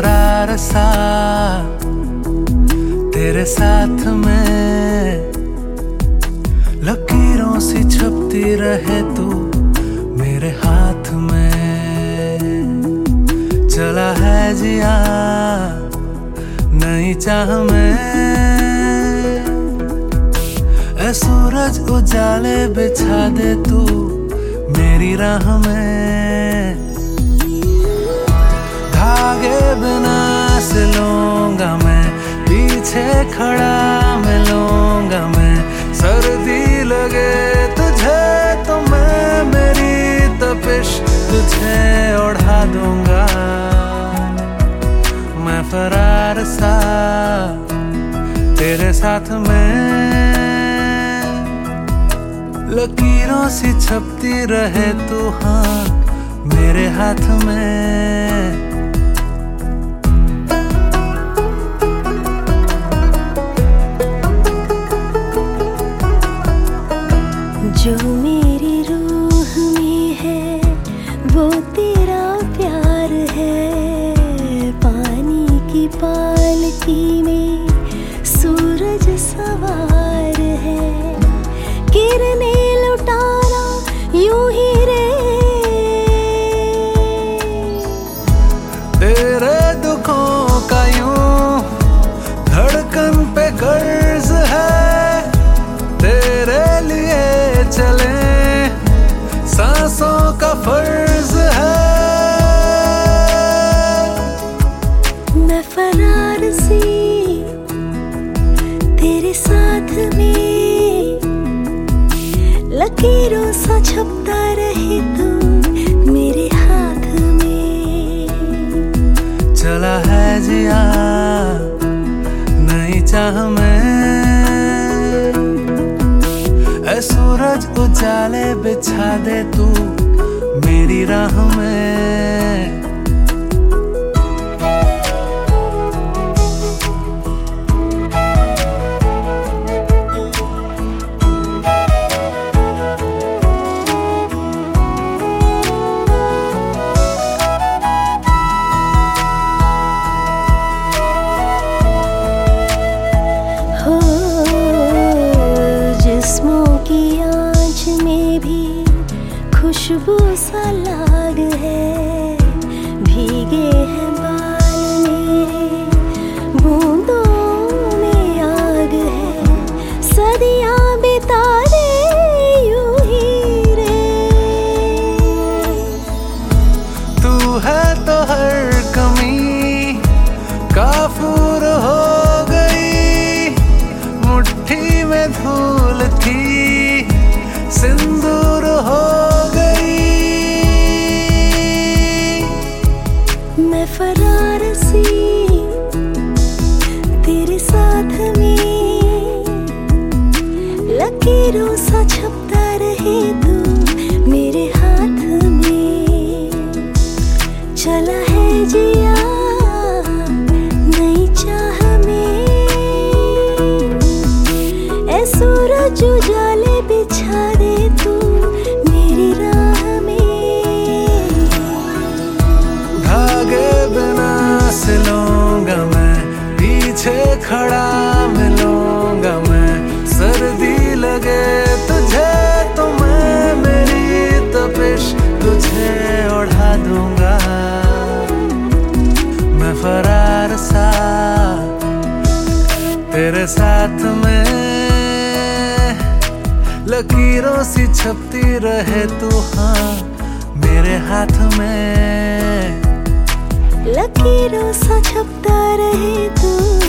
फरार सा तेरे साथ में, लकीरों सी छपती रहे तू मेरे हाथ में। चला है जिया नई चाह में, ऐ सूरज उजाले बिछा दे तू मेरी राह में। धागे बिना सिलूंगा मैं, पीछे खड़ा मिलूंगा मैं। सर्दी लगे तुझे तो मैं मेरी तपिश तुझे ओढ़ा दूंगा। मैं फरार सा तेरे साथ में, लकीरों सी छपती रहे तू हाँ मेरे हाथ में। जो मेरी रूह में है वो तेरा प्यार है। पानी की पालकी में सूरज सवार है, किरने लुटाना यूं ही रे। तेरे दुखों का यूं धड़कन पे कर्ज है, तेरे लिए चले सांसों का फर्ज है। मैं फरार सी तेरे साथ में, लकीरों सा छपता रहे तू मेरे हाथ में। चला है जिया नई चाह में, ऐ सूरज उजाले बिछा दे तू मेरी राह में। जिस्मों की आँच में भी खुशबू सा लाग है। भीगे हैं बाल मेरे बूंदों में आग है। सदियाँ बिता दे यूं ही रे। तू है तो हर कमी काफूर हो गई, मुट्ठी में धूल थी सिंदूर हो गई। मैं फरार सी तेरे साथ में, लकीरों सा छपता रहे तू मेरे हाथ में। चला है जिया नई चाह में, ऐ सूरज उजाले बिछा दे तू मेरी राह में। धागे बिना सिलूंगा मैं, पीछे खड़ा मिलूंगा मैं। सर्दी लगे तुझे तो मैं मेरी तपिश तुझे ओढ़ा दूंगा। मैं फरार सा तेरे साथ में, लकीरों सी छपती रहे तू हाँ मेरे हाथ में। लकीरों सा छपता रहे तू